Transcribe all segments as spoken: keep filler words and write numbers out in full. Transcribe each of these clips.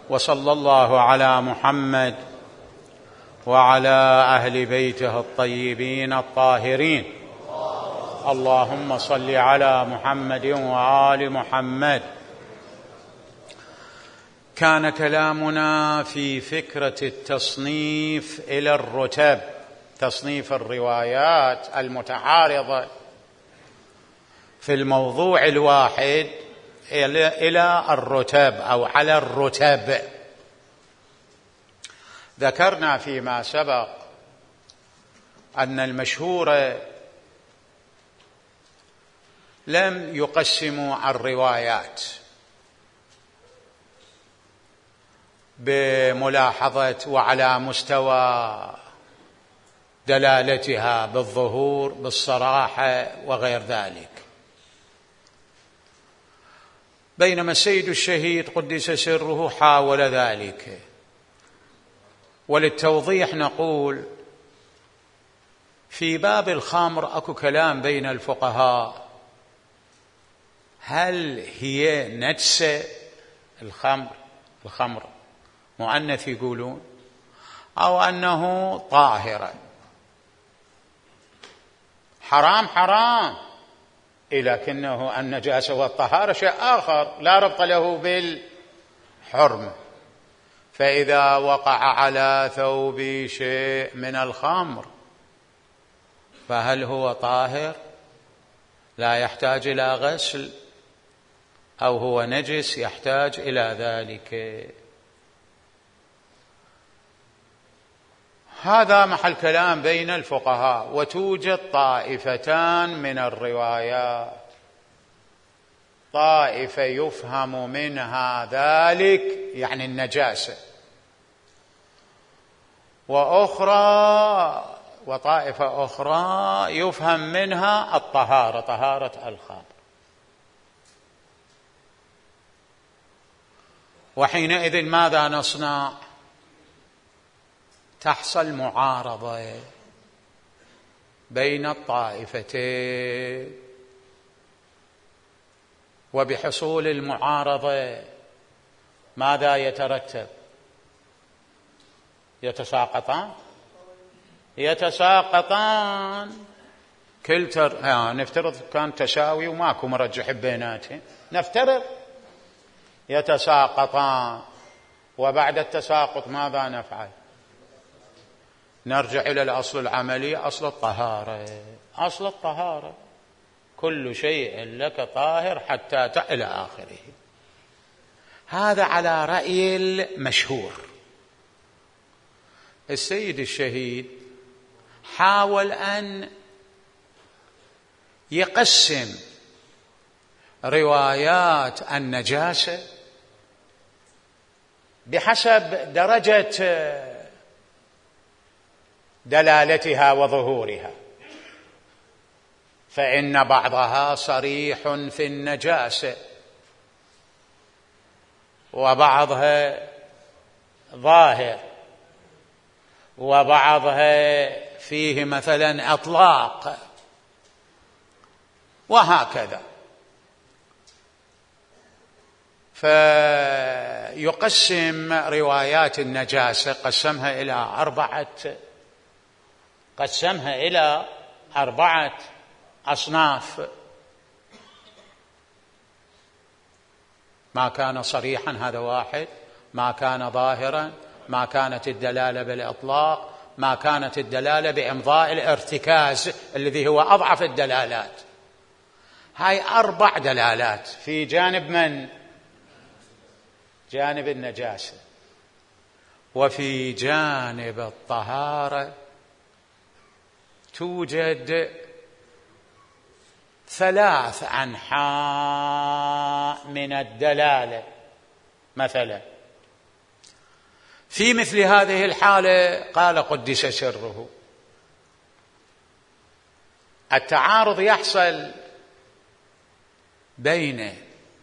وصلى الله على محمد وعلى أهل بيته الطيبين الطاهرين. اللهم صل على محمد وآل محمد. كان كلامنا في فكرة التصنيف إلى الرتب، تصنيف الروايات المتعارضة في الموضوع الواحد إلى الرتب أو على الرتب. ذكرنا فيما سبق أن المشهور لم يقسموا الروايات بملاحظة وعلى مستوى دلالتها بالظهور بالصراحة وغير ذلك، بينما السيد الشهيد قدس سره حاول ذلك. وللتوضيح نقول في باب الخمر أكو كلام بين الفقهاء، هل هي نجسة الخمر الخمر مؤنث يقولون أو أنه طاهرة؟ حرام حرام، لكنه النجاسة والطهارة شيء آخر لا ربط له بالحرمة. فإذا وقع على ثوب شيء من الخمر فهل هو طاهر لا يحتاج إلى غسل، أو هو نجس يحتاج إلى ذلك؟ هذا محل كلام بين الفقهاء. وتوجد طائفتان من الروايات، طائفة يفهم منها ذلك يعني النجاسة، وأخرى وطائفة أخرى يفهم منها الطهارة، طهارة الخمر. وحينئذ ماذا نصنع؟ تحصل معارضة بين الطائفتين، وبحصول المعارضة ماذا يترتب؟ يتساقطان يتساقطان كلتر يعني نفترض كان تساوي وماكو مرجح بيناتهم، نفترض يتساقطان، وبعد التساقط ماذا نفعل؟ نرجع إلى الأصل العملي، أصل الطهارة. أصل الطهارة كل شيء لك طاهر حتى إلى آخره. هذا على رأي المشهور. السيد الشهيد حاول أن يقسم روايات النجاسة بحسب درجة دلالتها وظهورها، فإن بعضها صريح في النجاسة وبعضها ظاهر وبعضها فيه مثلا أطلاق وهكذا. فيقسم روايات النجاسة قسمها إلى أربعة قسمها إلى أربعة أصناف. ما كان صريحا هذا واحد، ما كان ظاهرا، ما كانت الدلالة بالإطلاق، ما كانت الدلالة بإمضاء الارتكاز الذي هو أضعف الدلالات. هاي أربع دلالات في جانب من؟ جانب النجاسة. وفي جانب الطهارة توجد ثلاث أنحاء من الدلالة. مثلا في مثل هذه الحالة قال قدس سره التعارض يحصل بين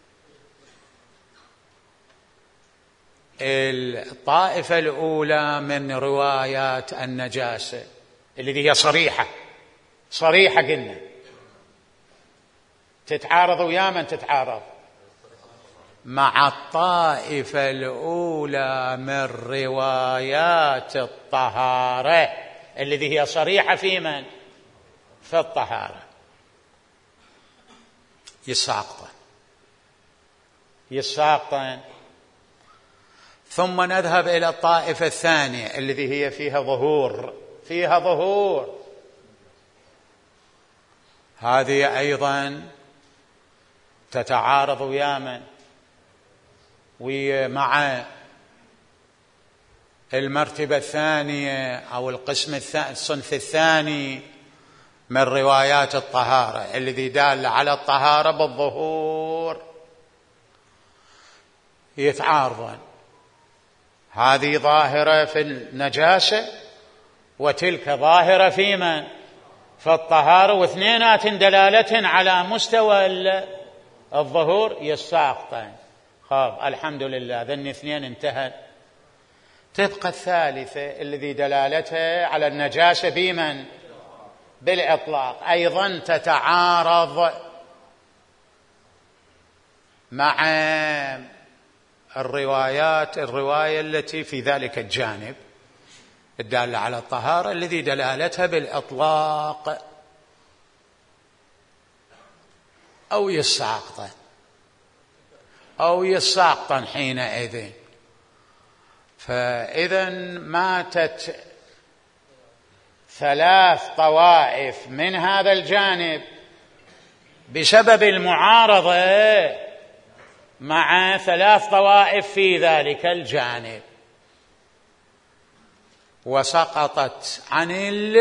الطائفة الأولى من روايات النجاسة التي هي صريحة صريحة قلنا تتعارض ويا من تتعارض مع الطائفة الأولى من روايات الطهارة الذي هي صريحة في من؟ في الطهارة، يساقطن يساقطن ثم نذهب إلى الطائفة الثانية التي هي فيها ظهور فيها ظهور هذه أيضا تتعارض ويا من؟ ومع المرتبة الثانية أو القسم الثاني الصنف الثاني من روايات الطهارة الذي دال على الطهارة بالظهور، يتعارضان. هذه ظاهرة في النجاسة وتلك ظاهرة في من؟ في الطهارة، واثنينات دلالة على مستوى الظهور يساقطان. خاب الحمد لله، ذن اثنين انتهت. تبقى الثالثة الذي دلالتها على النجاسة بمن؟ بالإطلاق، أيضا تتعارض مع الروايات الرواية التي في ذلك الجانب الدالة على الطهارة الذي دلالتها بالإطلاق، أو يساقطن أو يساقطن حينئذ. فإذا ماتت ثلاث طوائف من هذا الجانب بسبب المعارضة مع ثلاث طوائف في ذلك الجانب، وسقطت عن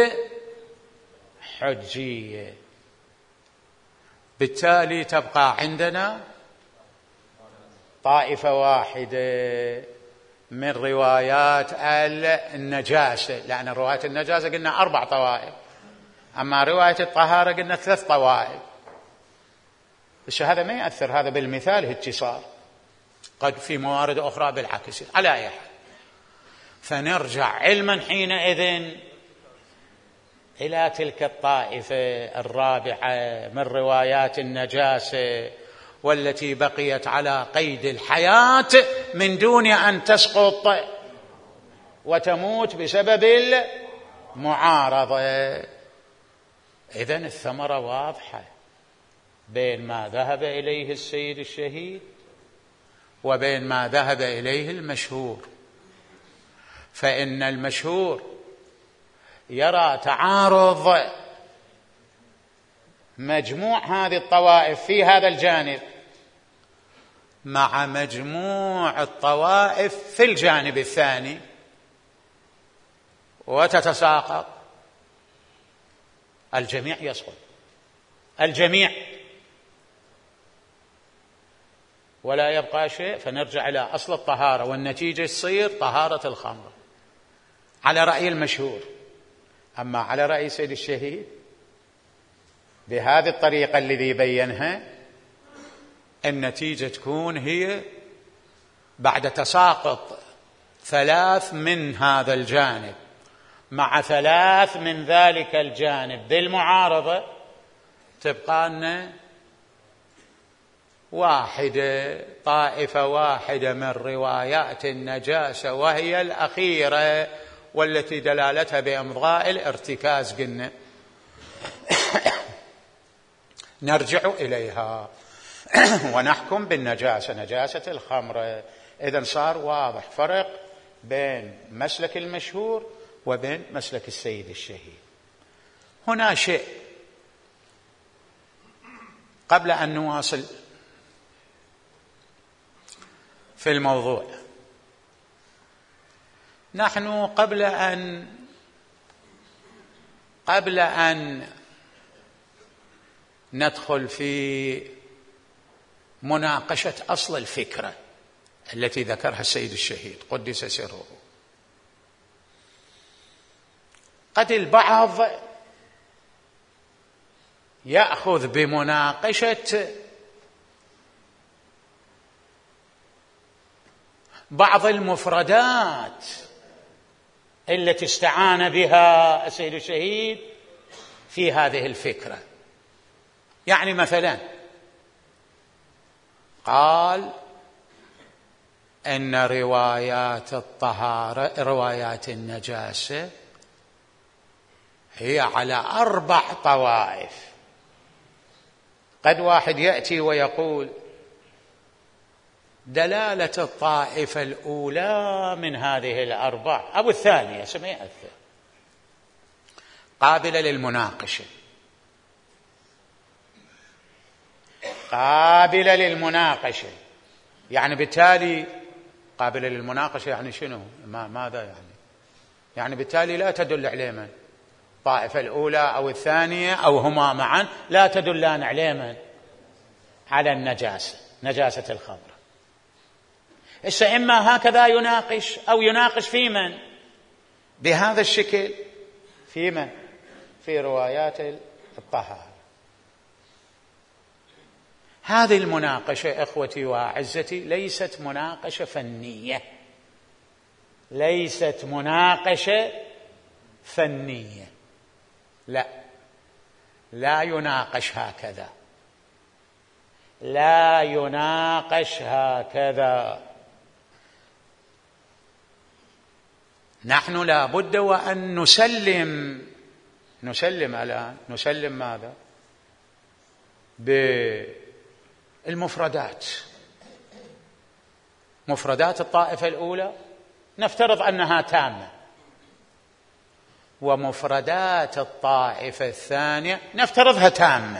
الحجية. بالتالي تبقى عندنا طائفة واحدة من روايات النجاسة، لأن رواية النجاسة قلنا أربع طوائف، أما رواية الطهارة قلنا ثلاث طوائف. بس هذا ما يأثر، هذا بالمثال هيك صار، قد في موارد أخرى بالعكس. على أي حال، فنرجع علما حينئذ إلى تلك الطائفة الرابعة من روايات النجاسة والتي بقيت على قيد الحياة من دون أن تسقط وتموت بسبب المعارضة. إذن الثمرة واضحة بين ما ذهب إليه السيد الشهيد وبين ما ذهب إليه المشهور. فإن المشهور يرى تعارض مجموع هذه الطوائف في هذا الجانب مع مجموع الطوائف في الجانب الثاني، وتتساقط، الجميع يسقط، الجميع ولا يبقى شيء. فنرجع إلى أصل الطهارة، والنتيجة تصير طهارة الخمر على رأي المشهور. أما على رأي سيد الشهيد بهذه الطريقة الذي بينها، النتيجة تكون هي بعد تساقط ثلاث من هذا الجانب مع ثلاث من ذلك الجانب بالمعارضة، تبقى لنا واحدة، طائفة واحدة من روايات النجاسة، وهي الأخيرة والتي دلالتها بإمضاء الارتكاز. قلنا نرجع إليها ونحكم بالنجاسة، نجاسة الخمر. إذن صار واضح فرق بين مسلك المشهور وبين مسلك السيد الشهيد. هنا شيء قبل أن نواصل في الموضوع، نحن قبل أن قبل أن ندخل في مناقشة أصل الفكرة التي ذكرها السيد الشهيد قدس سره، قد البعض يأخذ بمناقشة بعض المفردات التي استعان بها السيد الشهيد في هذه الفكرة. يعني مثلا قال أن روايات الطهارة روايات النجاسة هي على أربع طوائف. قد واحد يأتي ويقول دلالة الطائفة الأولى من هذه الأربع أو الثانية ما يأثر، قابلة للمناقشة، قابلة للمناقشة، يعني بالتالي قابلة للمناقشة يعني شنو؟ ما ماذا يعني؟ يعني بالتالي لا تدل عليه من الطائفة الأولى أو الثانية أو هما معا، لا تدلان عليه من على النجاسة، نجاسة الخمر. إذا إما هكذا يناقش أو يناقش في من بهذا الشكل، في من في روايات الطهارة. هذه المناقشة إخوتي وأعزتي ليست مناقشة فنية، ليست مناقشة فنية، لا لا يناقش هكذا، لا يناقش هكذا. نحن لا بد وأن نسلم نسلم الآن نسلم ماذا؟ بالمفردات. مفردات الطائفة الأولى نفترض أنها تامة، ومفردات الطائفة الثانية نفترضها تامة،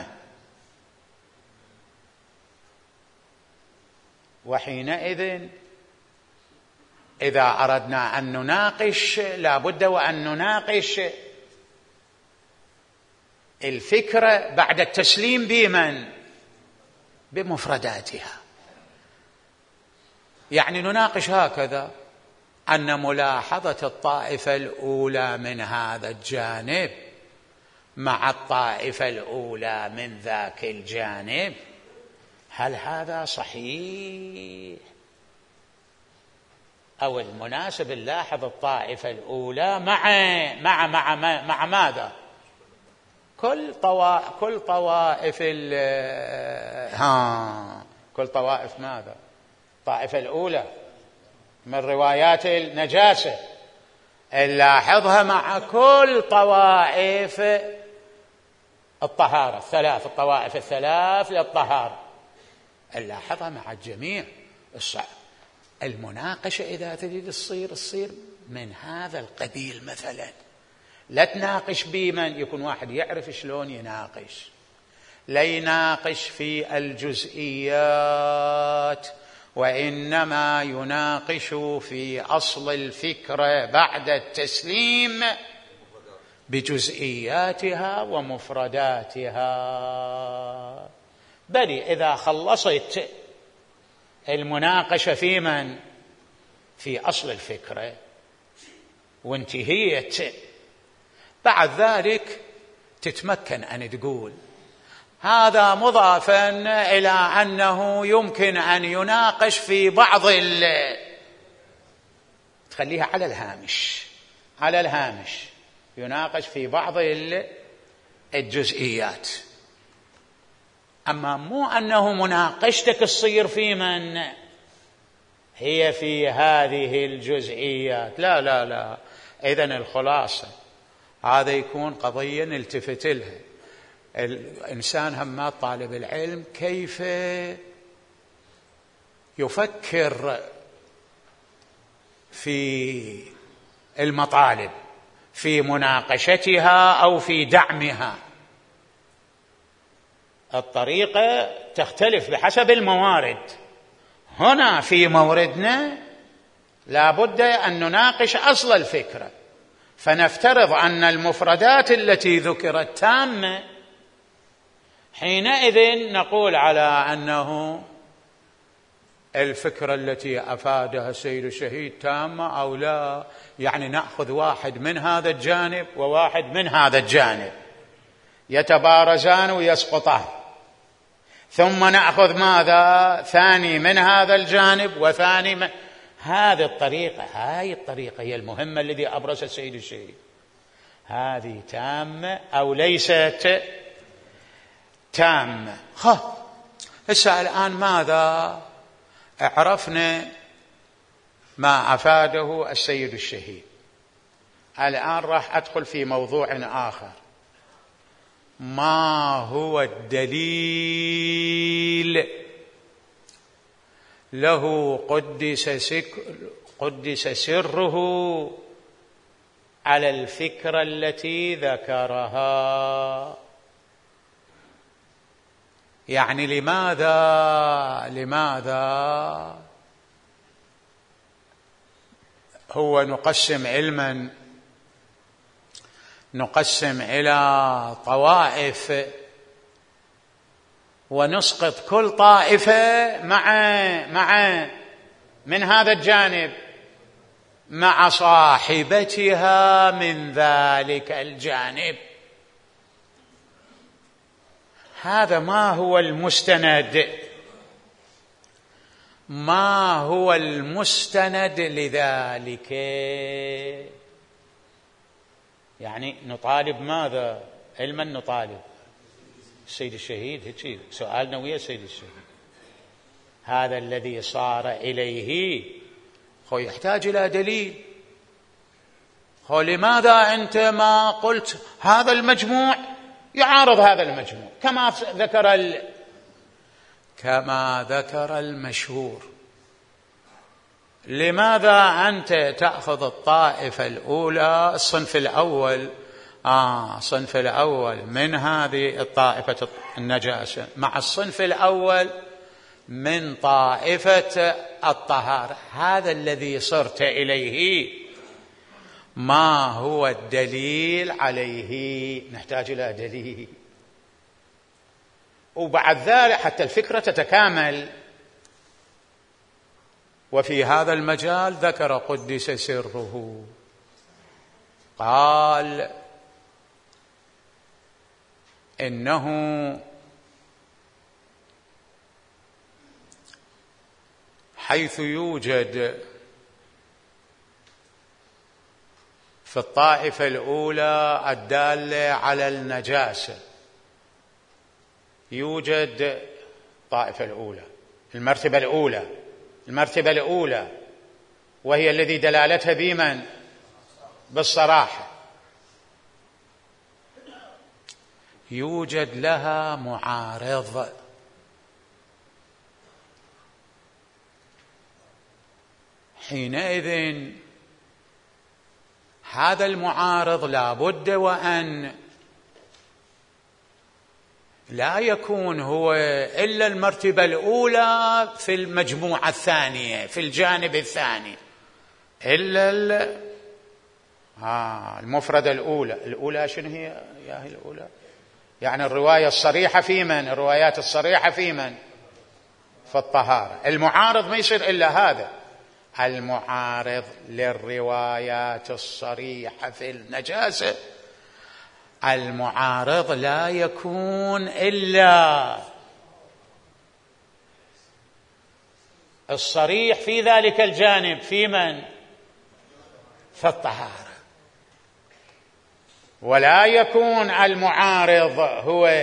وحينئذ إذا أردنا أن نناقش لا بد وأن نناقش الفكرة بعد التسليم بمن؟ بمفرداتها. يعني نناقش هكذا أن ملاحظة الطائفة الأولى من هذا الجانب مع الطائفة الأولى من ذاك الجانب، هل هذا صحيح؟ أو المناسب نلاحظ الطائفة الأولى مع مع مع مع, مع ماذا؟ كل طوائف كل طوائف ال ها كل طوائف ماذا؟ الطائفة الأولى من روايات النجاسة نلاحظها مع كل طوائف الطهارة الثلاث، الطوائف الثلاث للطهارة نلاحظها مع الجميع. الصعب المناقشة إذا تريد تصير تصير من هذا القبيل مثلا، لا تناقش بمن يكون واحد يعرف شلون يناقش، لا يناقش في الجزئيات، وإنما يناقش في أصل الفكرة بعد التسليم بجزئياتها ومفرداتها. بل إذا خلصت المناقشة في من في أصل الفكرة وانتهيت، بعد ذلك تتمكن أن تقول هذا مضافا إلى أنه يمكن أن يناقش في بعض ال تخليها على الهامش على الهامش يناقش في بعض الجزئيات، أما مو أنه مناقشتك تصير في من هي في هذه الجزئيات، لا لا لا. إذن الخلاصة هذا يكون قضية نلتفت لها. الإنسان هم طالب العلم كيف يفكر في المطالب، في مناقشتها أو في دعمها. الطريقة تختلف بحسب الموارد. هنا في موردنا لا بد أن نناقش أصل الفكرة، فنفترض أن المفردات التي ذكرت تامة، حينئذ نقول على أنه الفكرة التي أفادها السيد الشهيد تامة أو لا، يعني نأخذ واحد من هذا الجانب وواحد من هذا الجانب يتبارزان ويسقطان، ثم نأخذ ماذا؟ ثاني من هذا الجانب وثاني من هذه الطريقة. هذه الطريقة هي المهمة الذي أبرز السيد الشهيد. هذه تامة أو ليست تامة؟ خ هسه الآن ماذا عرفنا ما أفاده السيد الشهيد. الآن راح أدخل في موضوع آخر. ما هو الدليل له قدس سك قدس سره على الفكرة التي ذكرها؟ يعني لماذا لماذا هو نقسم علما نقسم إلى طوائف ونسقط كل طائفة مع مع من هذا الجانب مع صاحبتها من ذلك الجانب؟ هذا ما هو المستند؟ ما هو المستند لذلك؟ يعني نطالب ماذا؟ علما نطالب السيد الشهيد، هيك سؤالنا ويا السيد الشهيد. هذا الذي صار إليه هو يحتاج إلى دليل. هو لماذا أنت ما قلت هذا المجموع يعارض هذا المجموع كما ذكر ال... كما ذكر المشهور؟ لماذا أنت تأخذ الطائفة الأولى الصنف الأول آه الصنف الأول من هذه الطائفة النجاسة مع الصنف الأول من طائفة الطهارة؟ هذا الذي صرت إليه ما هو الدليل عليه؟ نحتاج إلى دليل. وبعد ذلك حتى الفكرة تتكامل. وفي هذا المجال ذكر قدس سره، قال إنه حيث يوجد في الطائفة الأولى الدالة على النجاسة، يوجد الطائفة الأولى المرتبة الأولى المرتبة الأولى وهي الذي دلالتها بمن؟ بالصراحة. يوجد لها معارض، حينئذ هذا المعارض لا بد وأن لا يكون هو إلا المرتبة الأولى في المجموعة الثانية في الجانب الثاني، إلا آه المفردة الأولى. الأولى شنو هي يا هي الأولى؟ يعني الرواية الصريحة في من؟ الروايات الصريحة في من؟ في الطهارة. المعارض ما يصير إلا هذا، المعارض للروايات الصريحة في النجاسة. المعارض لا يكون إلا الصريح في ذلك الجانب في من؟ في الطهارة. ولا يكون المعارض هو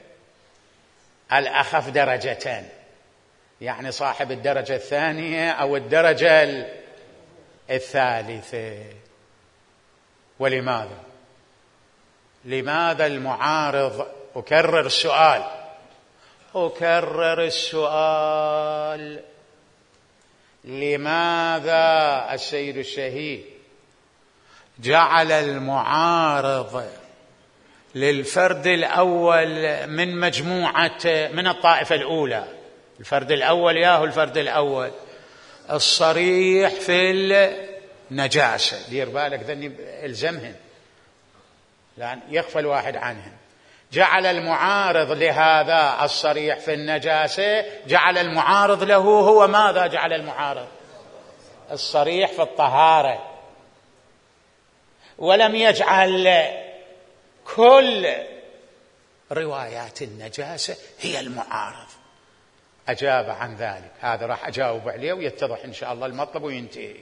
الأخف درجة، يعني صاحب الدرجة الثانية أو الدرجة الثالثة. ولماذا؟ لماذا المعارض؟ أكرر السؤال أكرر السؤال لماذا السيد الشهيد جعل المعارض للفرد الأول من مجموعة من الطائفة الأولى؟ الفرد الأول ياهو الفرد الأول الصريح في النجاسة، دير بالك ذني الزمهن لأن يخفى الواحد عنهم. جعل المعارض لهذا الصريح في النجاسة، جعل المعارض له هو ماذا؟ جعل المعارض الصريح في الطهارة، ولم يجعل كل روايات النجاسة هي المعارض. أجاب عن ذلك، هذا راح أجاوب عليه ويتضح إن شاء الله المطلب وينتهي.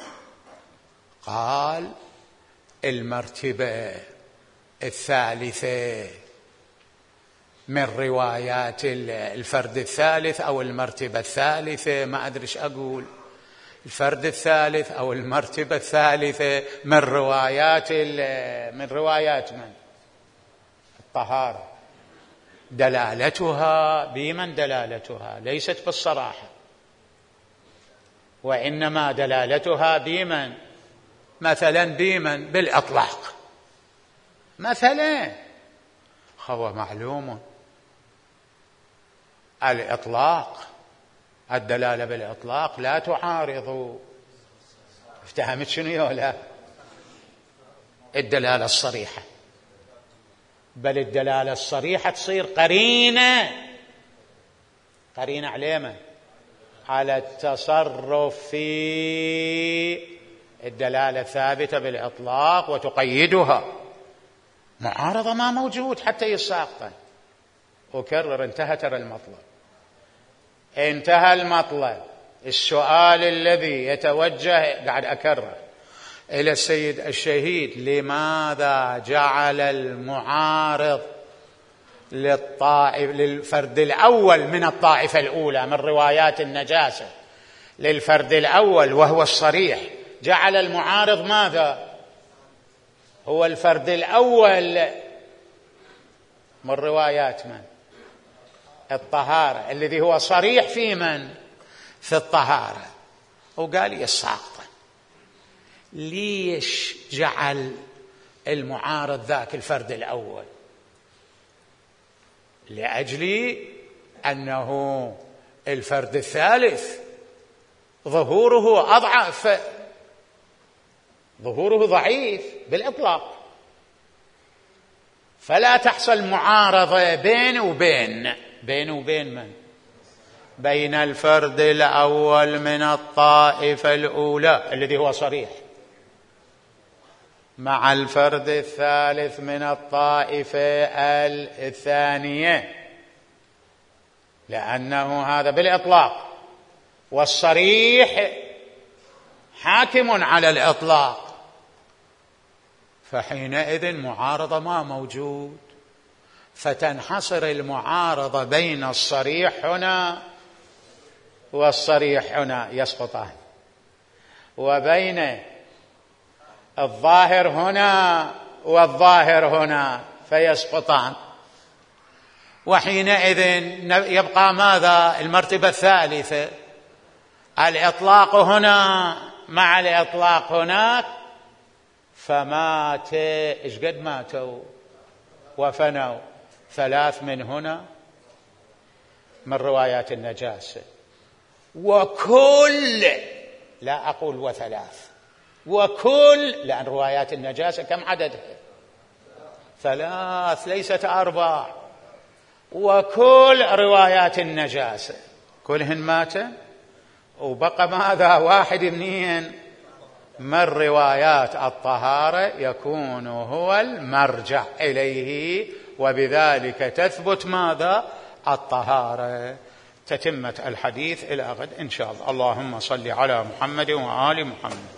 قال المرتبة الثالثة من روايات الفرد الثالث أو المرتبة الثالثة، ما أدري إيش أقول، الفرد الثالث أو المرتبة الثالثة من روايات من روايات من الطهارة، دلالتها بمن دلالتها ليست بالصراحة، وإنما دلالتها بمن مثلا بمن بالإطلاق. مثلا هو معلوم الإطلاق، الدلالة بالإطلاق لا تعارض، افتهمت شنو يولا الدلالة الصريحة، بل الدلالة الصريحة تصير قرينة، قرينة عليها على التصرف في الدلالة الثابتة بالإطلاق وتقيدها. معارضة ما موجود حتى يساقطا. أكرر، انتهى ترى المطلب، انتهى المطلب. السؤال الذي يتوجه، قاعد أكرر، إلى السيد الشهيد: لماذا جعل المعارض للطائف للفرد الأول من الطائفة الأولى من روايات النجاسة للفرد الأول وهو الصريح، جعل المعارض ماذا؟ هو الفرد الأول من روايات من؟ الطهارة، الذي هو صريح في من؟ في الطهارة. وقال يساقطا. ليش جعل المعارض ذاك الفرد الأول؟ لأجل أنه الفرد الثالث ظهوره أضعف، ظهوره ضعيف بالإطلاق، فلا تحصل معارضة بين وبين بين وبين من؟ بين الفرد الأول من الطائفة الأولى الذي هو صريح مع الفرد الثالث من الطائفة الثانية، لأنه هذا بالإطلاق، والصريح حاكم على الإطلاق، فحينئذ معارضة ما موجود، فتنحصر المعارضة بين الصريح هنا والصريح هنا يسقطان، وبين الظاهر هنا والظاهر هنا فيسقطان، وحينئذ يبقى ماذا؟ المرتبة الثالثة، الإطلاق هنا مع الإطلاق هناك، فمات إيش قد ماتوا وفنوا؟ ثلاث من هنا من روايات النجاسة، وكل، لا أقول وثلاث، وكل، لأن روايات النجاسة كم عددها؟ ثلاث ليست أربع، وكل روايات النجاسة كلهن مات، وبقى ماذا؟ واحد منين؟ من روايات الطهارة يكون هو المرجع إليه، وبذلك تثبت ماذا؟ الطهارة. تتمة الحديث إلى غد إن شاء الله. اللهم صل على محمد وآل محمد.